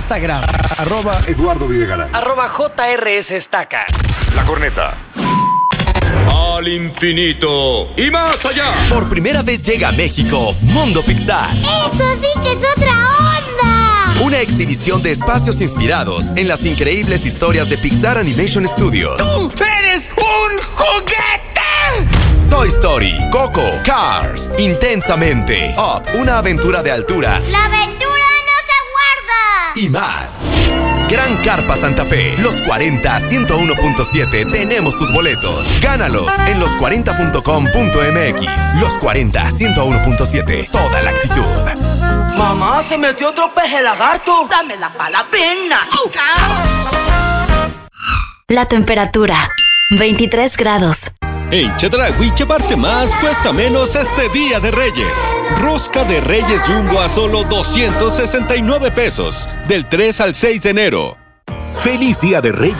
Instagram. @Eduardo Videgaray. @JRS Estaca. La Corneta. Al infinito y más allá. Por primera vez llega a México Mundo Pixar. ¡Eso sí que es otra onda! Una exhibición de espacios inspirados en las increíbles historias de Pixar Animation Studios. ¡Tú eres un juguete! Toy Story, Coco, Cars, Intensamente, Up, una aventura de altura. ¡La aventura no se aguarda! Y más. Gran Carpa Santa Fe, los 40 101.7, tenemos tus boletos. Gánalos en los40.com.mx. Los 40 101.7, toda la actitud. Mamá, se metió otro peje lagarto. Dámela pa' la pena. La temperatura, 23 grados. En Chedraui, llevarte más cuesta menos este Día de Reyes. Rosca de Reyes Jumbo a solo 269 pesos. Del 3 al 6 de enero. ¡Feliz Día de Reyes!